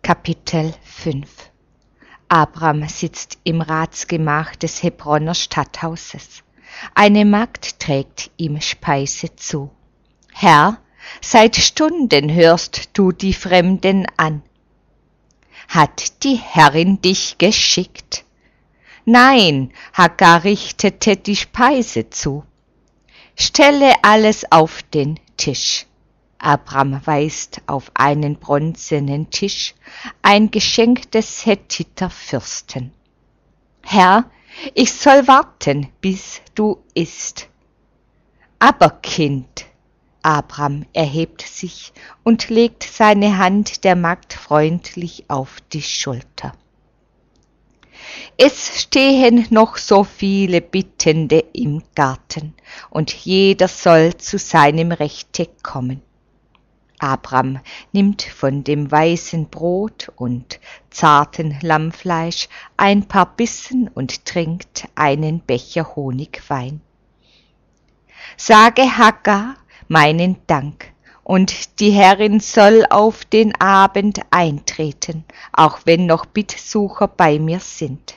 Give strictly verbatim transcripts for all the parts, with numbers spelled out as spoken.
Kapitel fünf. Abram sitzt im Ratsgemach des Hebroner Stadthauses. Eine Magd trägt ihm Speise zu. »Herr, seit Stunden hörst du die Fremden an. Hat die Herrin dich geschickt?« »Nein«, Hagar richtete die Speise zu. »Stelle alles auf den Tisch.« Abram weist auf einen bronzenen Tisch, ein Geschenk des Hethiterfürsten. »Herr, ich soll warten, bis du isst.« »Aber Kind«, Abram erhebt sich und legt seine Hand der Magd freundlich auf die Schulter. »Es stehen noch so viele Bittende im Garten, und jeder soll zu seinem Rechte kommen.« Abram nimmt von dem weißen Brot und zarten Lammfleisch ein paar Bissen und trinkt einen Becher Honigwein. »Sage Hagar meinen Dank, und die Herrin soll auf den Abend eintreten, auch wenn noch Bittsucher bei mir sind.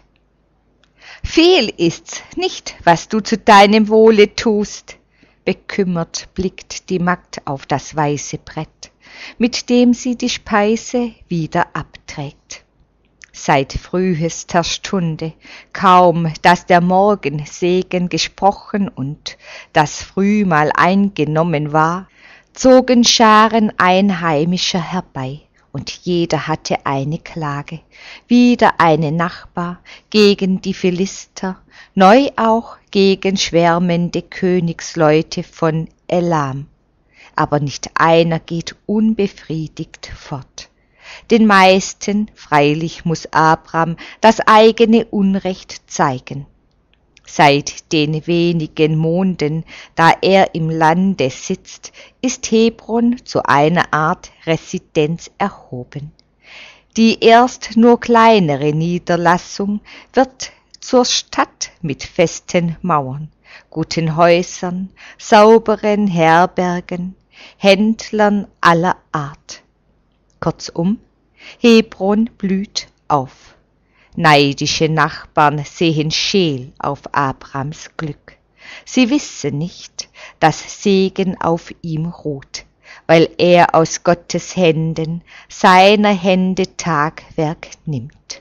Viel ist's nicht, was du zu deinem Wohle tust.« Bekümmert blickt die Magd auf das weiße Brett, mit dem sie die Speise wieder abträgt. Seit frühester Stunde, kaum dass der Morgensegen gesprochen und das Frühmahl eingenommen war, zogen Scharen Einheimischer herbei, und jeder hatte eine Klage, wieder eine Nachbar gegen die Philister, neu auch gegen schwärmende Königsleute von Elam. Aber nicht einer geht unbefriedigt fort. Den meisten freilich muß Abram das eigene Unrecht zeigen. Seit den wenigen Monden, da er im Lande sitzt, ist Hebron zu einer Art Residenz erhoben. Die erst nur kleinere Niederlassung wird zur Stadt mit festen Mauern, guten Häusern, sauberen Herbergen, Händlern aller Art. Kurzum, Hebron blüht auf. Neidische Nachbarn sehen scheel auf Abrams Glück. Sie wissen nicht, dass Segen auf ihm ruht, weil er aus Gottes Händen seiner Hände Tagwerk nimmt.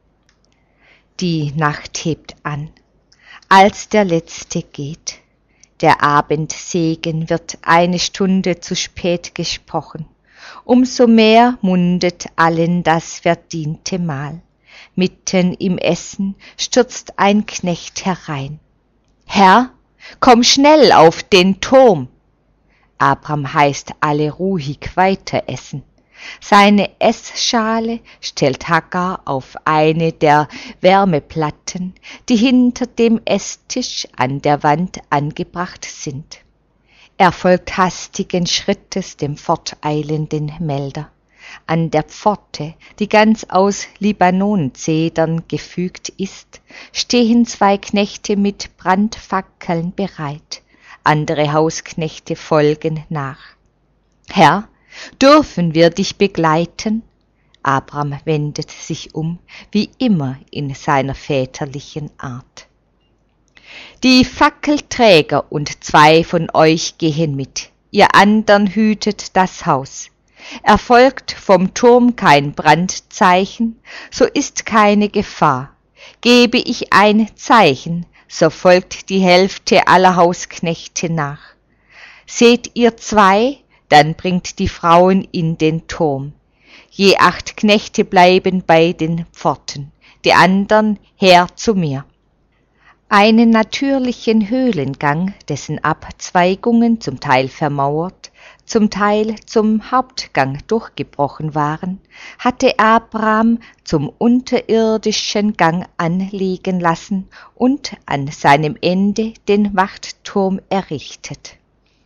Die Nacht hebt an, als der Letzte geht. Der Abendsegen wird eine Stunde zu spät gesprochen. Umso mehr mundet allen das verdiente Mahl. Mitten im Essen stürzt ein Knecht herein. »Herr, komm schnell auf den Turm!« Abram heißt alle ruhig weiter essen. Seine Essschale stellt Hagar auf eine der Wärmeplatten, die hinter dem Esstisch an der Wand angebracht sind. Er folgt hastigen Schrittes dem forteilenden Melder. An der Pforte, die ganz aus Libanonzedern gefügt ist, stehen zwei Knechte mit Brandfackeln bereit. Andere Hausknechte folgen nach. »Herr, dürfen wir dich begleiten?« Abram wendet sich um, wie immer in seiner väterlichen Art. »Die Fackelträger und zwei von euch gehen mit, ihr andern hütet das Haus. Erfolgt vom Turm kein Brandzeichen, so ist keine Gefahr. Gebe ich ein Zeichen, so folgt die Hälfte aller Hausknechte nach. Seht ihr zwei, dann bringt die Frauen in den Turm. Je acht Knechte bleiben bei den Pforten, die andern her zu mir.« Einen natürlichen Höhlengang, dessen Abzweigungen zum Teil vermauert, zum Teil zum Hauptgang durchgebrochen waren, hatte Abram zum unterirdischen Gang anlegen lassen und an seinem Ende den Wachtturm errichtet.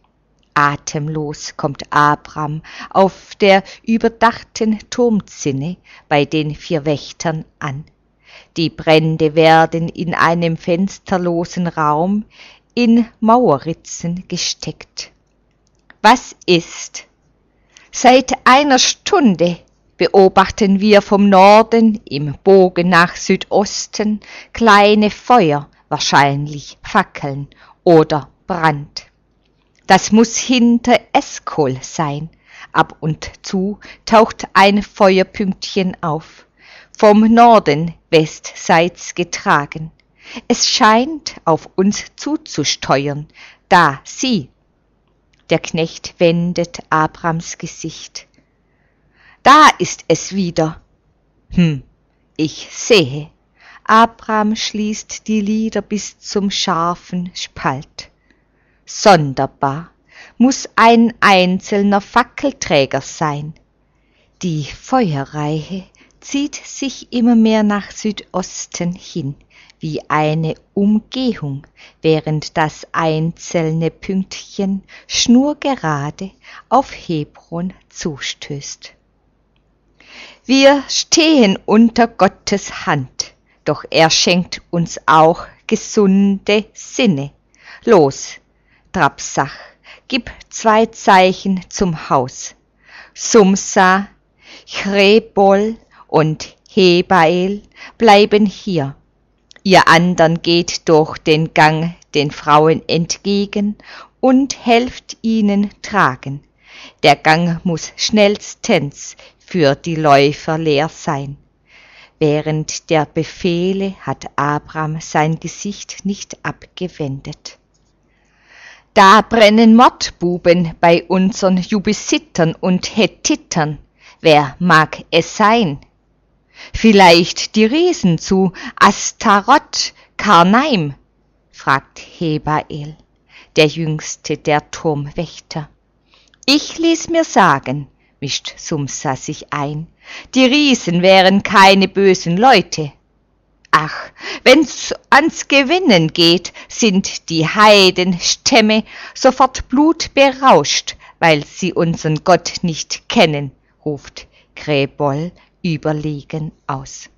Atemlos kommt Abram auf der überdachten Turmzinne bei den vier Wächtern an. Die Brände werden in einem fensterlosen Raum in Mauerritzen gesteckt. »Was ist?« »Seit einer Stunde«, beobachten wir vom Norden im Bogen nach Südosten kleine Feuer, wahrscheinlich Fackeln oder Brand. Das muss hinter Eskol sein. Ab und zu taucht ein Feuerpünktchen auf, vom Norden westseits getragen. Es scheint auf uns zuzusteuern, da sieh. Der Knecht wendet Abrams Gesicht. Da ist es wieder. Hm, ich sehe. Abram schließt die Lider bis zum scharfen Spalt. Sonderbar, muss ein einzelner Fackelträger sein. Die Feuerreihe zieht sich immer mehr nach Südosten hin, wie eine Umgehung, während das einzelne Pünktchen schnurgerade auf Hebron zustößt. Wir stehen unter Gottes Hand, doch er schenkt uns auch gesunde Sinne. Los, Trabsach, gib zwei Zeichen zum Haus. Sumsa, Chrebol und Hebael bleiben hier. Ihr andern geht durch den Gang den Frauen entgegen und helft ihnen tragen. Der Gang muss schnellstens für die Läufer leer sein. Während der Befehle hat Abram sein Gesicht nicht abgewendet. Da brennen Mordbuben bei unseren Jubusitern und Hethitern. Wer mag es sein? Vielleicht die Riesen zu Astaroth, Karnaim, fragt Hebael, der jüngste der Turmwächter. Ich ließ mir sagen, mischt Sumsa sich ein, die Riesen wären keine bösen Leute. Ach, wenn's ans Gewinnen geht, sind die Heidenstämme sofort blutberauscht, weil sie unseren Gott nicht kennen, ruft Chrebol überlegen aus.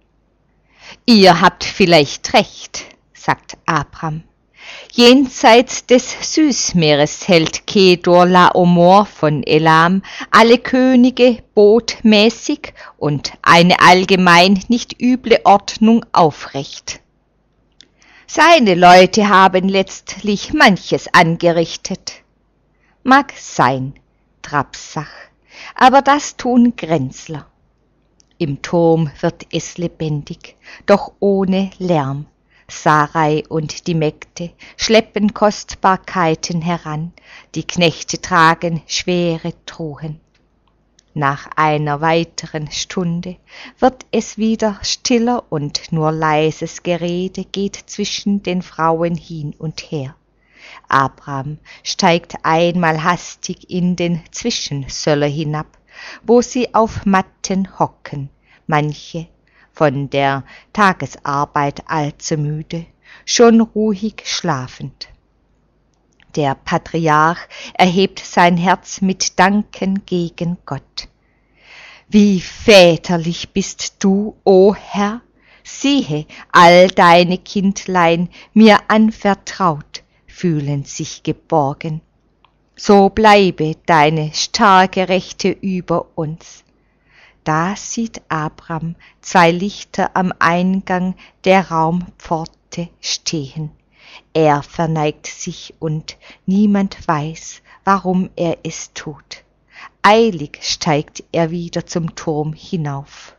Ihr habt vielleicht recht, sagt Abram. Jenseits des Süßmeeres hält Kedor Laomor von Elam alle Könige botmäßig und eine allgemein nicht üble Ordnung aufrecht. Seine Leute haben letztlich manches angerichtet. Mag sein, Trabsach, aber das tun Grenzler. Im Turm wird es lebendig, doch ohne Lärm. Sarai und die Mägde schleppen Kostbarkeiten heran, die Knechte tragen schwere Truhen. Nach einer weiteren Stunde wird es wieder stiller und nur leises Gerede geht zwischen den Frauen hin und her. Abram steigt einmal hastig in den Zwischensöller hinab, wo sie auf Matten hocken, manche von der Tagesarbeit allzu müde, schon ruhig schlafend. Der Patriarch erhebt sein Herz mit Danken gegen Gott. Wie väterlich bist du, o Herr! Siehe, all deine Kindlein, mir anvertraut, fühlen sich geborgen. So bleibe deine starke Rechte über uns. Da sieht Abram zwei Lichter am Eingang der Raumpforte stehen. Er verneigt sich und niemand weiß, warum er es tut. Eilig steigt er wieder zum Turm hinauf.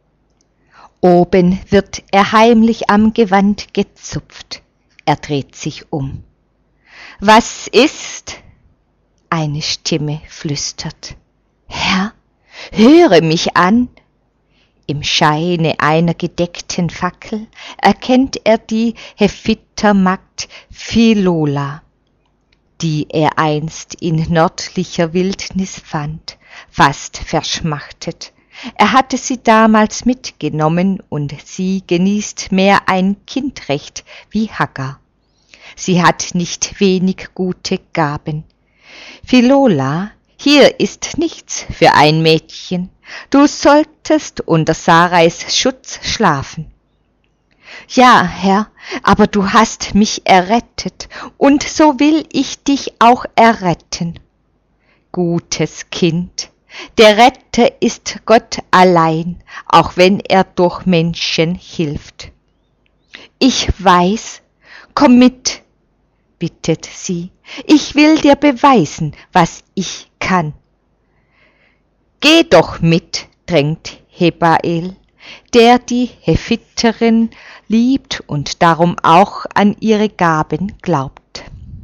Oben wird er heimlich am Gewand gezupft. Er dreht sich um. Was ist? Eine Stimme flüstert. Herr, höre mich an. Im Scheine einer gedeckten Fackel erkennt er die Hephitermagd Philola, die er einst in nördlicher Wildnis fand, fast verschmachtet. Er hatte sie damals mitgenommen und sie genießt mehr ein Kindrecht wie Hagar. Sie hat nicht wenig gute Gaben. Philola, hier ist nichts für ein Mädchen. Du solltest unter Sarais Schutz schlafen. Ja, Herr, aber du hast mich errettet, und so will ich dich auch erretten. Gutes Kind, Der Retter ist Gott allein, auch wenn er durch Menschen hilft. Ich weiß, komm mit, bittet sie, ich will dir beweisen, was ich kann. Geh doch mit, drängt Hebael, der die Hephiterin liebt und darum auch an ihre Gaben glaubt.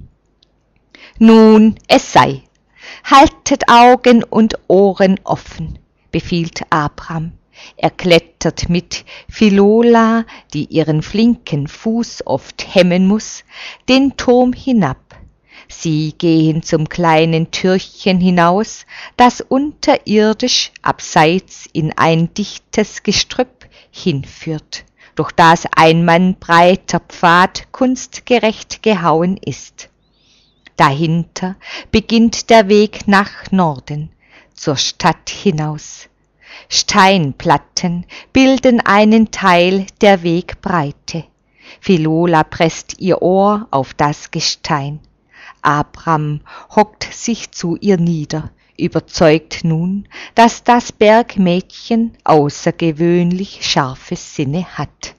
Nun, es sei, haltet Augen und Ohren offen, befiehlt Abram. Er klettert mit Philola, die ihren flinken Fuß oft hemmen muß, den Turm hinab. Sie gehen zum kleinen Türchen hinaus, das unterirdisch abseits in ein dichtes Gestrüpp hinführt, durch das ein Mann breiter Pfad kunstgerecht gehauen ist. Dahinter beginnt der Weg nach Norden, zur Stadt hinaus. Steinplatten bilden einen Teil der Wegbreite. Philola presst ihr Ohr auf das Gestein. Abram hockt sich zu ihr nieder, überzeugt nun, dass das Bergmädchen außergewöhnlich scharfe Sinne hat.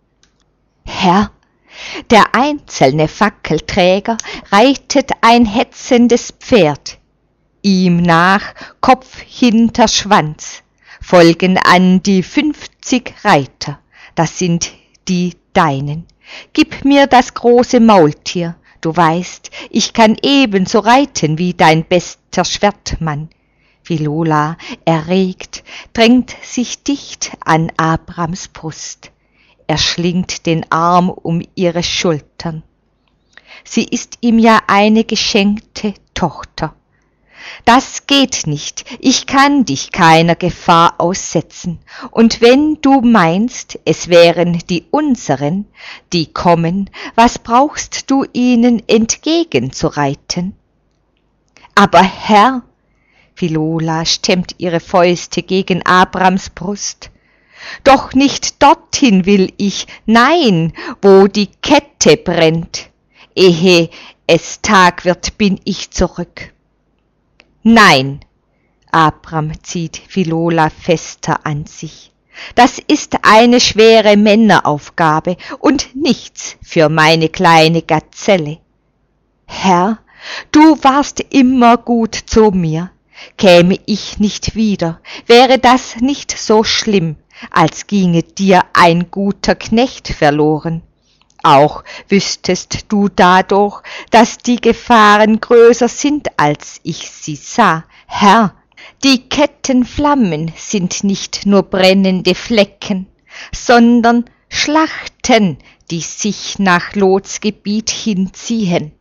Herr, der einzelne Fackelträger reitet ein hetzendes Pferd. Ihm nach, Kopf hinter Schwanz, folgen an die fünfzig Reiter, das sind die deinen. Gib mir das große Maultier, du weißt, ich kann ebenso reiten wie dein bester Schwertmann. Philola, erregt, drängt sich dicht an Abrams Brust. Er schlingt den Arm um ihre Schultern. Sie ist ihm ja eine geschenkte Tochter. Das geht nicht, ich kann dich keiner Gefahr aussetzen, und wenn du meinst, es wären die unseren, die kommen, was brauchst du ihnen entgegenzureiten? Aber Herr, Philola stemmt ihre Fäuste gegen Abrams Brust, doch nicht dorthin will ich, nein, wo die Kette brennt. Ehe es Tag wird, bin ich zurück. Nein, Abram zieht Philola fester an sich. Das ist eine schwere Männeraufgabe und nichts für meine kleine Gazelle. Herr, du warst immer gut zu mir. Käme ich nicht wieder, wäre das nicht so schlimm, als ginge dir ein guter Knecht verloren. Auch wüsstest du dadurch, dass die Gefahren größer sind, als ich sie sah. Herr, die Kettenflammen sind nicht nur brennende Flecken, sondern Schlachten, die sich nach Lots Gebiet hinziehen.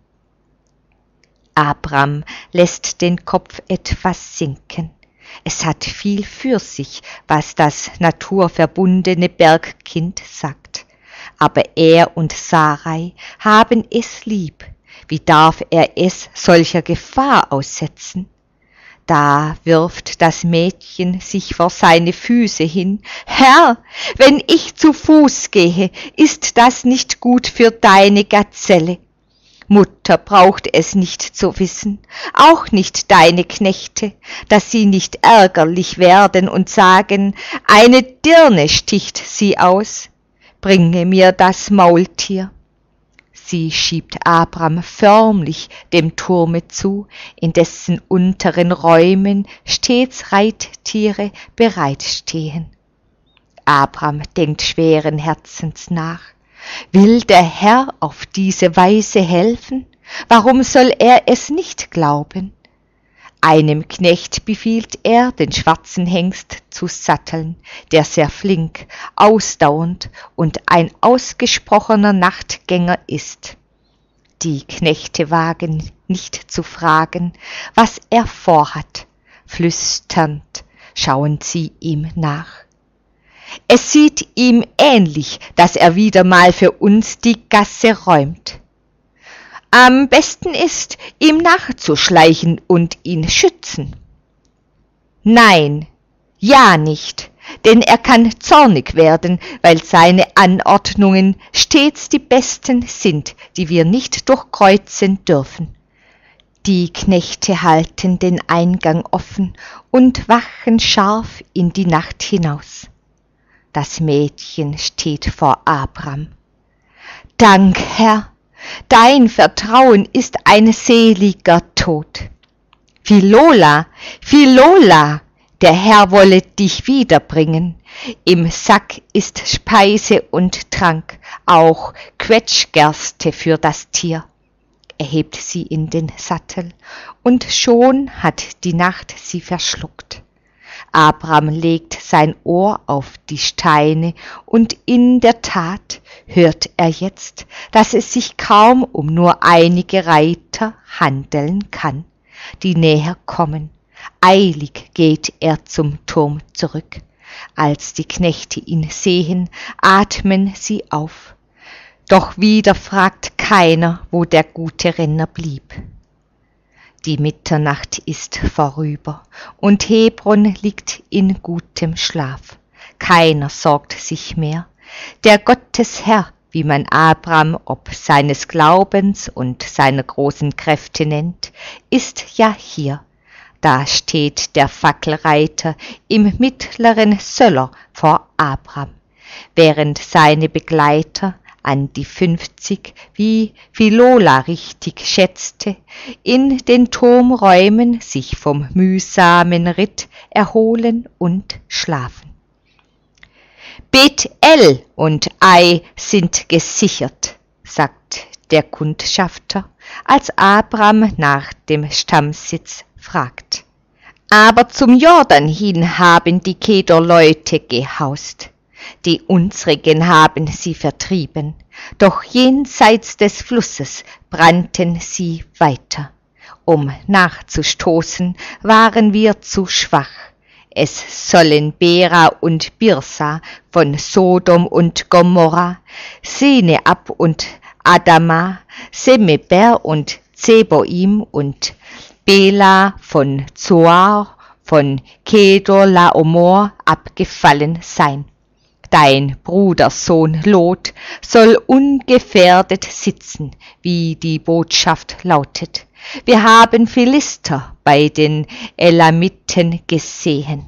Abram lässt den Kopf etwas sinken. Es hat viel für sich, was das naturverbundene Bergkind sagt. Aber er und Sarai haben es lieb. Wie darf er es solcher Gefahr aussetzen? Da wirft das Mädchen sich vor seine Füße hin. Herr, wenn ich zu Fuß gehe, ist das nicht gut für deine Gazelle. Mutter braucht es nicht zu wissen, auch nicht deine Knechte, dass sie nicht ärgerlich werden und sagen, eine Dirne sticht sie aus. Bringe mir das Maultier. Sie schiebt Abram förmlich dem Turme zu, in dessen unteren Räumen stets Reittiere bereitstehen. Abram denkt schweren Herzens nach. Will der Herr auf diese Weise helfen? Warum soll er es nicht glauben? Einem Knecht befiehlt er, den schwarzen Hengst zu satteln, der sehr flink, ausdauernd und ein ausgesprochener Nachtgänger ist. Die Knechte wagen nicht zu fragen, was er vorhat. Flüsternd schauen sie ihm nach. Es sieht ihm ähnlich, dass er wieder mal für uns die Gasse räumt. Am besten ist, ihm nachzuschleichen und ihn schützen. Nein, ja nicht, denn er kann zornig werden, weil seine Anordnungen stets die besten sind, die wir nicht durchkreuzen dürfen. Die Knechte halten den Eingang offen und wachen scharf in die Nacht hinaus. Das Mädchen steht vor Abram. Dank, Herr, dein Vertrauen ist ein seliger Tod. Philola, Philola, der Herr wolle dich wiederbringen. Im Sack ist Speise und Trank, auch Quetschgerste für das Tier. Er hebt sie in den Sattel, und schon hat die Nacht sie verschluckt. Abram legt sein Ohr auf die Steine, und in der Tat hört er jetzt, dass es sich kaum um nur einige Reiter handeln kann, die näher kommen. Eilig geht er zum Turm zurück. Als die Knechte ihn sehen, atmen sie auf. Doch wieder fragt keiner, wo der gute Renner blieb. Die Mitternacht ist vorüber, und Hebron liegt in gutem Schlaf. Keiner sorgt sich mehr. Der Gottesherr, wie man Abram ob seines Glaubens und seiner großen Kräfte nennt, ist ja hier. Da steht der Fackelreiter im mittleren Söller vor Abram, während seine Begleiter an die fünfzig, wie Philola richtig schätzte, in den Turmräumen sich vom mühsamen Ritt erholen und schlafen. Bethel und Ai sind gesichert, sagt der Kundschafter, als Abram nach dem Stammsitz fragt. Aber zum Jordan hin haben die Kedorleute gehaust. Die unsrigen haben sie vertrieben, doch jenseits des Flusses brannten sie weiter. Um nachzustoßen, waren wir zu schwach. Es sollen Bera und Birsa von Sodom und Gomorra, Seneab und Adama, Semeber und Zeboim und Bela von Zoar, von Kedor Laomor abgefallen sein. Dein Brudersohn Lot soll ungefährdet sitzen, wie die Botschaft lautet. Wir haben Philister bei den Elamiten gesehen.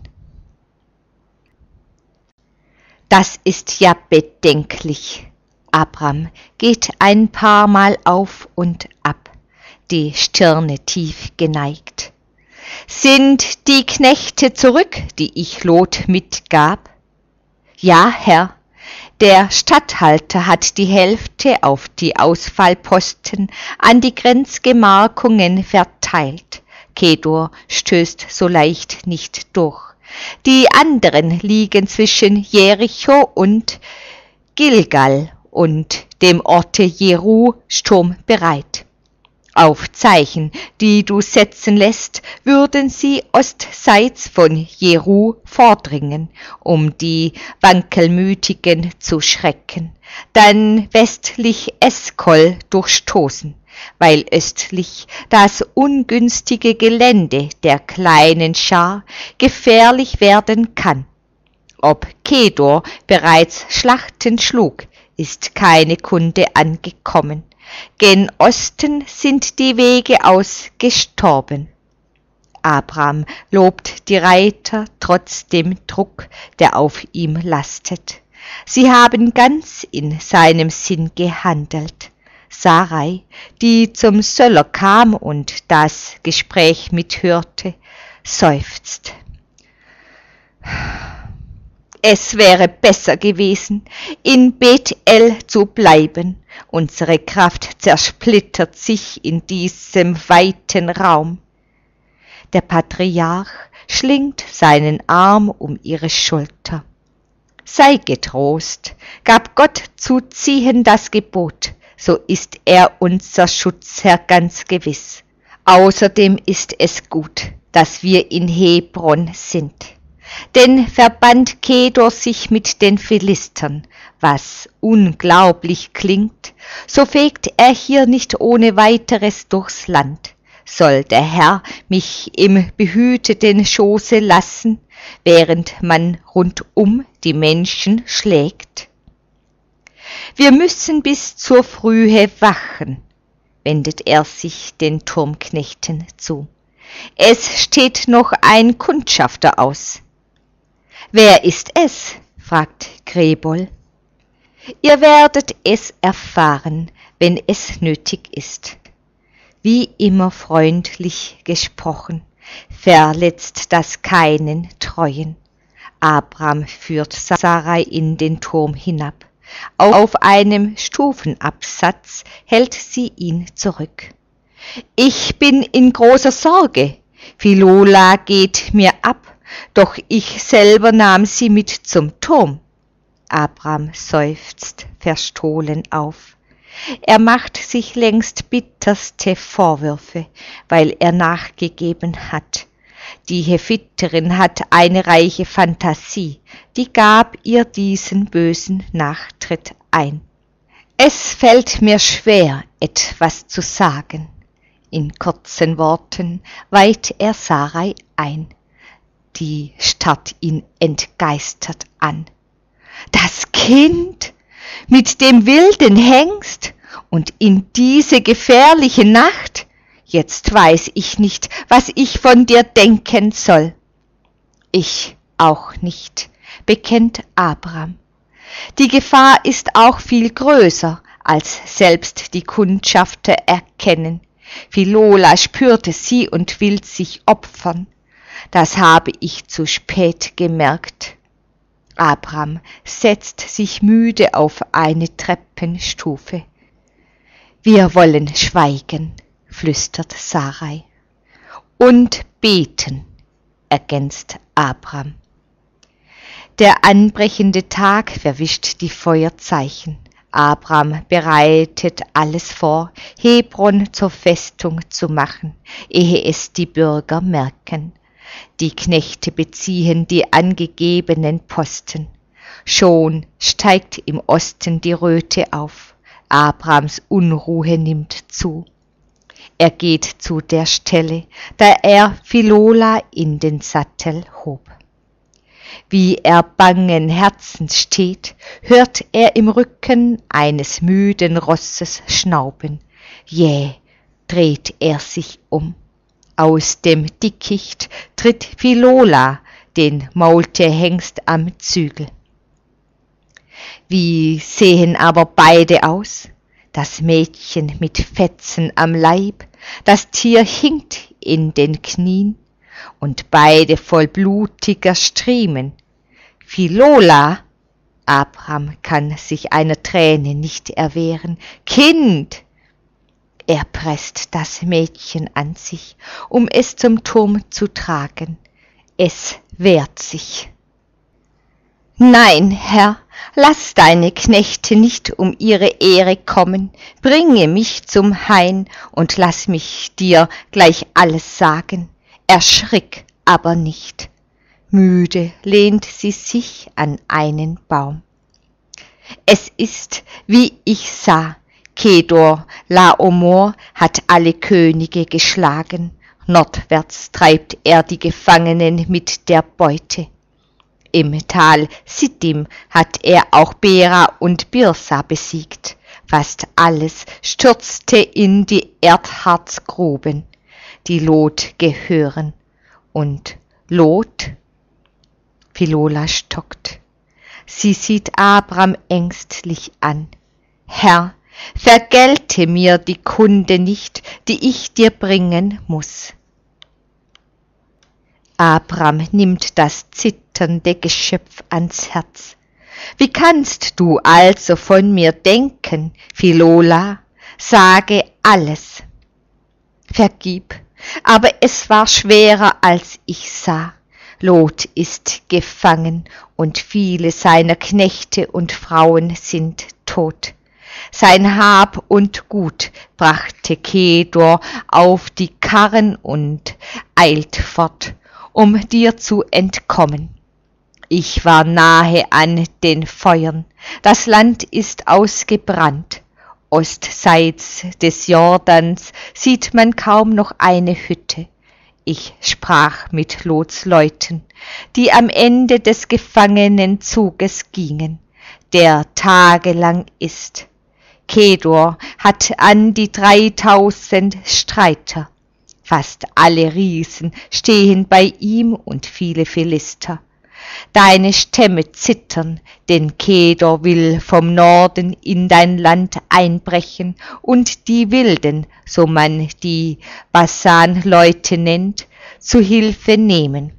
Das ist ja bedenklich. Abram geht ein paar Mal auf und ab, die Stirne tief geneigt. Sind die Knechte zurück, die ich Lot mitgab? Ja, Herr, der Statthalter hat die Hälfte auf die Ausfallposten an die Grenzgemarkungen verteilt. Kedor stößt so leicht nicht durch. Die anderen liegen zwischen Jericho und Gilgal und dem Orte Jeru sturmbereit. Auf Zeichen, die du setzen lässt, würden sie ostseits von Jeru vordringen, um die Wankelmütigen zu schrecken, dann westlich Eskol durchstoßen, weil östlich das ungünstige Gelände der kleinen Schar gefährlich werden kann. Ob Kedor bereits Schlachten schlug, ist keine Kunde angekommen. Gen Osten sind die Wege ausgestorben. Abram lobt die Reiter trotz dem Druck, der auf ihm lastet. Sie haben ganz in seinem Sinn gehandelt. Sarai, die zum Söller kam und das Gespräch mithörte, seufzt. Es wäre besser gewesen, in Bethel zu bleiben. Unsere Kraft zersplittert sich in diesem weiten Raum. Der Patriarch schlingt seinen Arm um ihre Schulter. Sei getrost, gab Gott zu ziehen das Gebot, so ist er unser Schutzherr ganz gewiss. Außerdem ist es gut, dass wir in Hebron sind. Denn verband Kedor sich mit den Philistern, was unglaublich klingt, so fegt er hier nicht ohne weiteres durchs Land. Soll der Herr mich im behüteten Schoße lassen, während man rundum die Menschen schlägt? Wir müssen bis zur Frühe wachen. wendet er sich den Turmknechten zu. Es steht noch ein Kundschafter aus. Wer ist es? Fragt Greboll. Ihr werdet es erfahren, wenn es nötig ist. Wie immer freundlich gesprochen, verletzt das keinen Treuen. Abram führt Sarai in den Turm hinab. Auf einem Stufenabsatz hält sie ihn zurück. Ich bin in großer Sorge. Philola geht mir ab, doch ich selber nahm sie mit zum Turm. Abram seufzt verstohlen auf. Er macht sich längst bitterste Vorwürfe, weil er nachgegeben hat. Die Hethiterin hat eine reiche Fantasie, die gab ihr diesen bösen Nachtritt ein. Es fällt mir schwer, etwas zu sagen. In kurzen Worten weiht er Sarai ein. Die starrt ihn entgeistert an. Das Kind mit dem wilden Hengst und in diese gefährliche Nacht? Jetzt weiß ich nicht, was ich von dir denken soll. Ich auch nicht, bekennt Abram. Die Gefahr ist auch viel größer, als selbst die Kundschafter erkennen. Philola spürte sie und will sich opfern. Das habe ich zu spät gemerkt. Abram setzt sich müde auf eine Treppenstufe. Wir wollen schweigen, flüstert Sarai. Und beten, ergänzt Abram. Der anbrechende Tag verwischt die Feuerzeichen. Abram bereitet alles vor, Hebron zur Festung zu machen, ehe es die Bürger merken. Die Knechte beziehen die angegebenen Posten. Schon steigt im Osten die Röte auf. Abrams Unruhe nimmt zu. Er geht zu der Stelle, da er Philola in den Sattel hob. Wie er bangen Herzens steht, hört er im Rücken eines müden Rosses schnauben. Jäh dreht er sich um. Aus dem Dickicht tritt Philola, den maulte Hengst am Zügel. Wie sehen aber beide aus? Das Mädchen mit Fetzen am Leib, das Tier hinkt in den Knien und beide voll blutiger Striemen. Philola, Abram kann sich einer Träne nicht erwehren. Kind! Er presst das Mädchen an sich, um es zum Turm zu tragen. Es wehrt sich. Nein, Herr, lass deine Knechte nicht um ihre Ehre kommen, bringe mich zum Hain und lass mich dir gleich alles sagen. Erschrick aber nicht. Müde lehnt sie sich an einen Baum. Es ist, wie ich sah, Kedor Laomor hat alle Könige geschlagen, nordwärts treibt er die Gefangenen mit der Beute. Im Tal Sittim hat er auch Bera und Birsa besiegt, fast alles stürzte in die Erdharzgruben, die Lot gehören. Und Lot? Philola stockt. Sie sieht Abram ängstlich an. Herr, vergelte mir die Kunde nicht, die ich dir bringen muß. Abram nimmt das zitternde Geschöpf ans Herz. Wie kannst du also von mir denken, Philola? Sage alles. Vergib, aber es war schwerer, als ich sah. Lot ist gefangen und viele seiner Knechte und Frauen sind tot. Sein Hab und Gut brachte Kedor auf die Karren und eilt fort, um dir zu entkommen. Ich war nahe an den Feuern, das Land ist ausgebrannt. Ostseits des Jordans sieht man kaum noch eine Hütte. Ich sprach mit Lots Leuten, die am Ende des Gefangenenzuges gingen, der tagelang ist. Kedor hat an die dreitausend Streiter. Fast alle Riesen stehen bei ihm und viele Philister. Deine Stämme zittern, denn Kedor will vom Norden in dein Land einbrechen und die Wilden, so man die Basan-Leute nennt, zu Hilfe nehmen.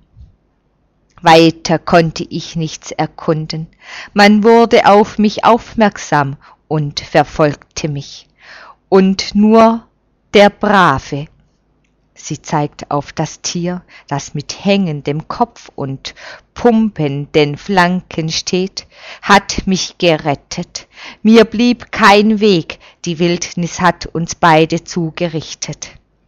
Weiter konnte ich nichts erkunden. Man wurde auf mich aufmerksam und verfolgte mich. Und nur der Brave, sie zeigt auf das Tier, das mit hängendem Kopf und pumpenden Flanken steht, hat mich gerettet. Mir blieb kein Weg, die Wildnis hat uns beide zugerichtet.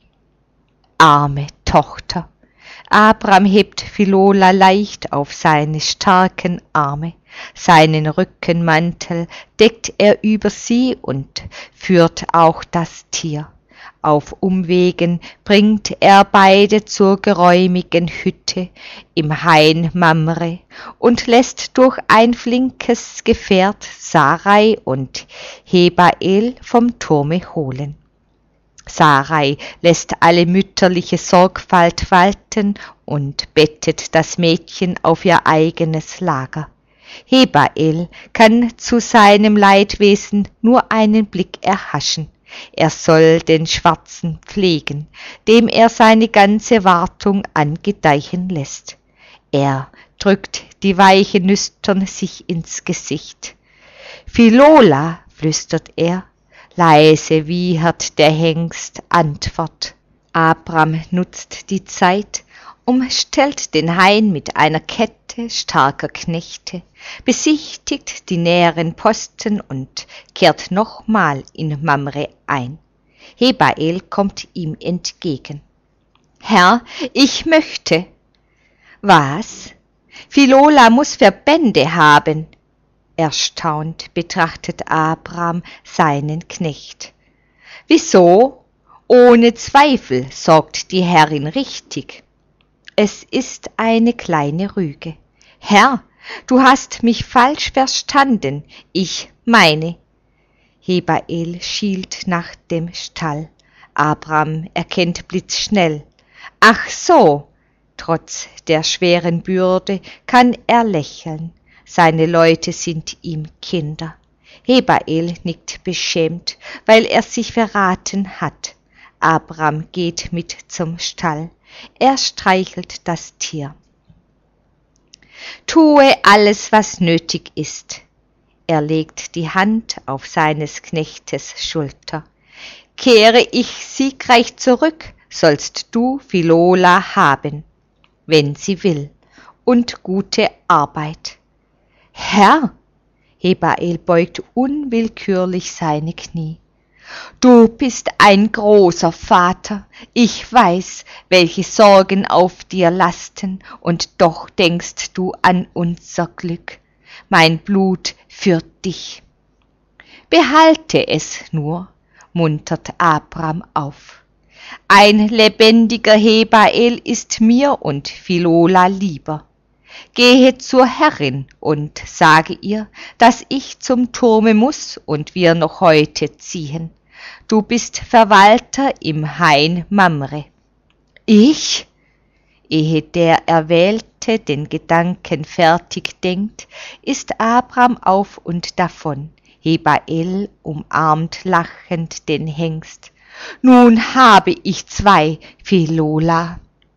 Arme Tochter! Abram hebt Philola leicht auf seine starken Arme. Seinen Rückenmantel deckt er über sie und führt auch das Tier. Auf Umwegen bringt er beide zur geräumigen Hütte im Hain Mamre und lässt durch ein flinkes Gefährt Sarai und Hebael vom Turme holen. Sarai lässt alle mütterliche Sorgfalt walten und bettet das Mädchen auf ihr eigenes Lager. Hebael kann zu seinem Leidwesen nur einen Blick erhaschen. Er soll den Schwarzen pflegen, dem er seine ganze Wartung angedeihen lässt. Er drückt die weichen Nüstern sich ins Gesicht. Philola, flüstert er, leise wiehert der Hengst Antwort. Abram nutzt die Zeit, umstellt den Hain mit einer Kette starker Knechte, besichtigt die näheren Posten und kehrt nochmal in Mamre ein. Hebael kommt ihm entgegen. »Herr, ich möchte.« »Was? Philola muß Verbände haben.« Erstaunt betrachtet Abram seinen Knecht. »Wieso? Ohne Zweifel sorgt die Herrin richtig. Es ist eine kleine Rüge. Herr, du hast mich falsch verstanden, ich meine.« Hebael schielt nach dem Stall. Abram erkennt blitzschnell. »Ach so!« Trotz der schweren Bürde kann er lächeln. Seine Leute sind ihm Kinder. Hebael nickt beschämt, weil er sich verraten hat. Abram geht mit zum Stall. Er streichelt das Tier. »Tue alles, was nötig ist.« Er legt die Hand auf seines Knechtes Schulter. »Kehre ich siegreich zurück, sollst du Philola haben, wenn sie will, und gute Arbeit.« »Herr!« Hebael beugt unwillkürlich seine Knie. »Du bist ein großer Vater, ich weiß, welche Sorgen auf dir lasten, und doch denkst du an unser Glück, mein Blut für dich.« »Behalte es nur«, muntert Abram auf. »Ein lebendiger Hebael ist mir und Philola lieber. Gehe zur Herrin und sage ihr, dass ich zum Turme muß und wir noch heute ziehen. Du bist Verwalter im Hain Mamre.« »Ich?« Ehe der Erwählte den Gedanken fertig denkt, ist Abram auf und davon. Hebael umarmt lachend den Hengst. »Nun habe ich zwei, Philola.«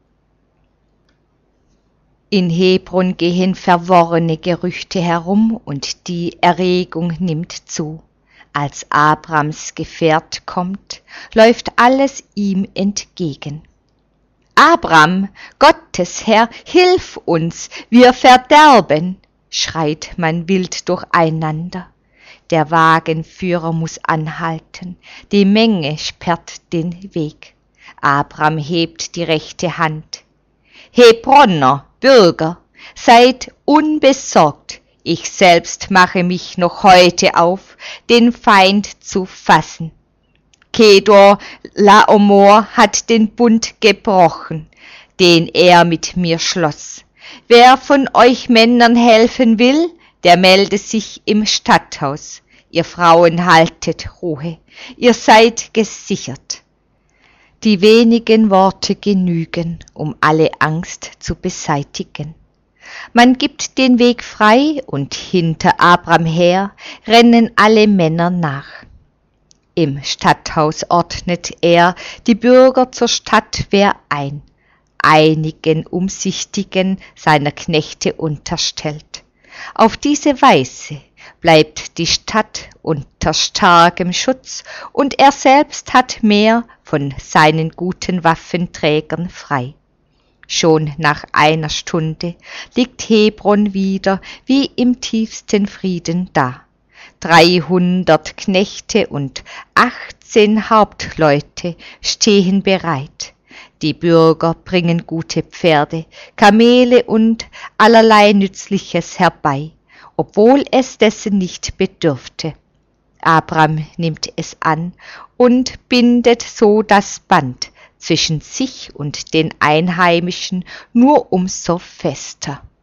In Hebron gehen verworrene Gerüchte herum und die Erregung nimmt zu. Als Abrams Gefährt kommt, läuft alles ihm entgegen. »Abram, Gottes Herr, hilf uns, wir verderben!« schreit man wild durcheinander. Der Wagenführer muß anhalten, die Menge sperrt den Weg. Abram hebt die rechte Hand. »Hebronner, Bürger, seid unbesorgt, ich selbst mache mich noch heute auf, den Feind zu fassen. Kedor Laomer hat den Bund gebrochen, den er mit mir schloss. Wer von euch Männern helfen will, der melde sich im Stadthaus. ihr Frauen haltet Ruhe, ihr seid gesichert. Die wenigen Worte genügen, um alle Angst zu beseitigen. Man gibt den Weg frei und hinter Abram her rennen alle Männer nach. Im Stadthaus ordnet er die Bürger zur Stadtwehr ein, einigen Umsichtigen seiner Knechte unterstellt. Auf diese Weise bleibt die Stadt unter starkem Schutz und er selbst hat mehr von seinen guten Waffenträgern frei. Schon nach einer Stunde liegt Hebron wieder wie im tiefsten Frieden da. Dreihundert Knechte und achtzehn Hauptleute stehen bereit. Die Bürger bringen gute Pferde, Kamele und allerlei Nützliches herbei, obwohl es dessen nicht bedürfte. Abram nimmt es an und bindet so das Band zwischen sich und den Einheimischen nur umso fester.